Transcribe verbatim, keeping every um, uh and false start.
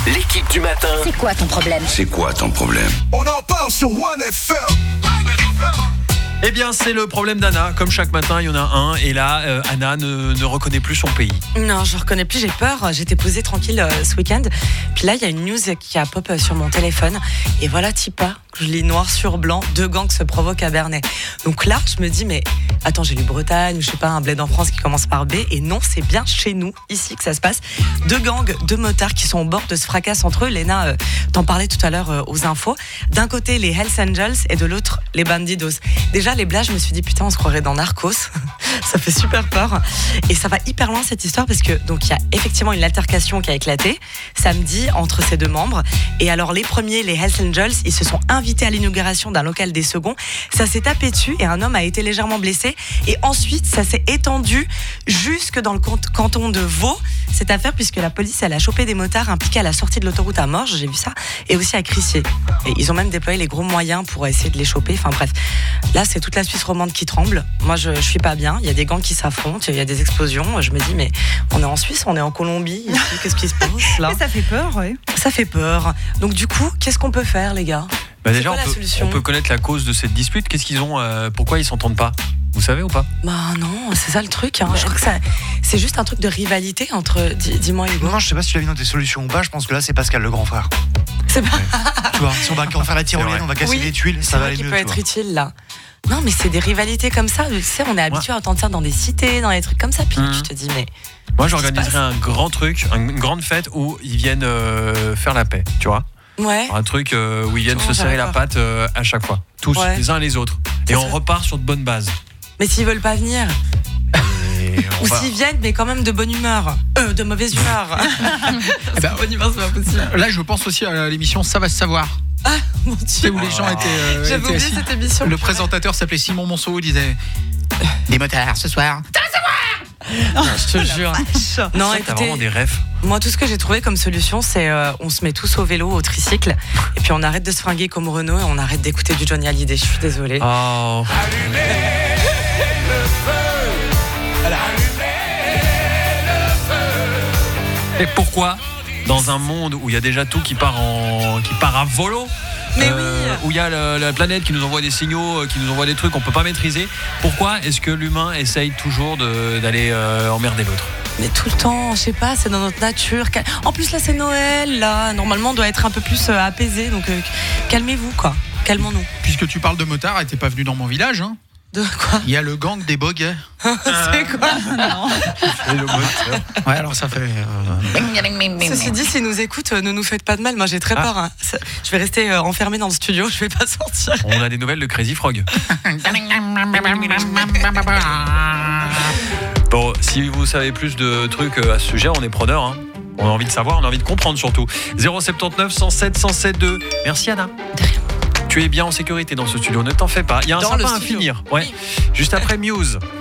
l'équipe du matin. C'est quoi ton problème ? C'est quoi ton problème ? On en parle sur One F M. Eh bien, c'est le problème d'Anna. Comme chaque matin, il y en a un. Et là, euh, Anna ne, ne reconnaît plus son pays. Non, je reconnais plus, j'ai peur. J'étais posée tranquille euh, ce week-end. Puis là, il y a une news qui a pop sur mon téléphone. Et voilà, Tipa, que je lis noir sur blanc, deux gangs se provoquent à Bernay. Donc là, je me dis, mais attends, j'ai lu Bretagne, ou je sais pas, un bled en France qui commence par B. Et non, c'est bien chez nous, ici, que ça se passe. Deux gangs, deux motards qui sont au bord de ce fracas entre eux. Léna, euh, t'en parlais tout à l'heure euh, aux infos. D'un côté, les Hells Angels et de l'autre, les Bandidos. Déjà, les blagues, je me suis dit, putain, on se croirait dans Narcos. Ça fait super peur. Et ça va hyper loin, cette histoire, parce que donc il y a effectivement une altercation qui a éclaté samedi entre ces deux membres. Et alors, les premiers, les Hells Angels, ils se sont invités à l'inauguration d'un local des seconds. Ça s'est tapé dessus et un homme a été légèrement blessé. Et ensuite, ça s'est étendu jusque dans le canton de Vaud, cette affaire, puisque la police, elle a chopé des motards impliqués à la sortie de l'autoroute à Morges, j'ai vu ça, et aussi à Crissier. Et ils ont même déployé les gros moyens pour essayer de les choper. Enfin bref, là, c'est toute la Suisse romande qui tremble. Moi, je, je suis pas bien. Il y a des gangs qui s'affrontent, il y a des explosions. Je me dis, mais on est en Suisse, on est en Colombie, ici, qu'est-ce qui se passe là ? Mais ça fait peur, ouais. Ça fait peur. Donc du coup, qu'est-ce qu'on peut faire, les gars ? Bah déjà, quoi on la peut, solution ? on peut connaître la cause de cette dispute. Qu'est-ce qu'ils ont euh, Pourquoi ils s'entendent pas ? Vous savez ou pas ? Bah non, c'est ça le truc. Hein. Je crois que ça, c'est juste un truc de rivalité entre. Dis, dis-moi, Hugo. Non, je sais pas si tu l'as vu dans tes solutions ou pas. Je pense que là, c'est Pascal, le grand frère. C'est pas. Tu vois, si on va en faire la tyrolienne, on va casser Oui, les tuiles, c'est ça va vrai aller qu'il mieux. peut tu être vois. utile là. Non, mais c'est des rivalités comme ça. Tu sais, on est habitué à entendre ça dans des cités, dans des trucs comme ça. Puis Mmh. tu te dis, mais. Moi, Qu'est-ce qui se j'organiserais passe un grand truc, une grande fête où ils viennent euh, faire la paix, tu vois ? Ouais. Un truc euh, où ils viennent Oh, se serrer j'arrive la pas. patte euh, à chaque fois. Tous, Ouais. les uns les autres. Et Ça on serait- repart sur de bonnes bases. Mais s'ils veulent pas venir. Et on Ou va- s'ils viennent, mais quand même de bonne humeur. Euh, de mauvaise humeur. Eh ben, de bonne humeur, c'est pas possible. Là, je pense aussi à l'émission Ça va se savoir. Ah, mon Tu sais, Dieu. où les gens étaient. euh, J'avais étaient oublié assis. cette émission. Le présentateur s'appelait Simon Monceau, il disait des motards ce soir. Je te jure. Non, T'as écoutez, vraiment des rêves. moi, tout ce que j'ai trouvé comme solution, c'est euh, on se met tous au vélo, au tricycle, et puis on arrête de se fringuer comme Renault et on arrête d'écouter du Johnny Hallyday. Je suis désolée. Oh. Et pourquoi, dans un monde où il y a déjà tout qui part, en, qui part à volo, Mais euh, oui. où il y a le- la planète qui nous envoie des signaux, euh, qui nous envoie des trucs qu'on peut pas maîtriser, pourquoi est-ce que l'humain essaye toujours de- d'aller euh, emmerder l'autre ? Mais tout le temps, je sais pas, c'est dans notre nature. En plus, là, c'est Noël, là. Normalement, on doit être un peu plus euh, apaisé, donc euh, calmez-vous, quoi. Calmons-nous. Puisque tu parles de motards, et t'es pas venu dans mon village, hein. De quoi ? Il y a le gang des bogues. C'est quoi ? Ouais, alors ça fait. euh, Ceci dit, s'ils nous écoutent, euh, ne nous faites pas de mal. Moi, j'ai très Ah. peur. Hein. Ça- Je vais rester euh, enfermée dans le studio, je vais pas sortir. On a des nouvelles de Crazy Frog. Bon, si vous savez plus de trucs euh, à ce sujet, on est preneur. Hein. On a envie de savoir, on a envie de comprendre surtout. zéro sept neuf, cent sept, cent sept deux. Merci Anna. Tu es bien en sécurité dans ce studio, ne t'en fais pas. Il y a un Dans sapin le à studio. finir. Ouais. Juste après Muse.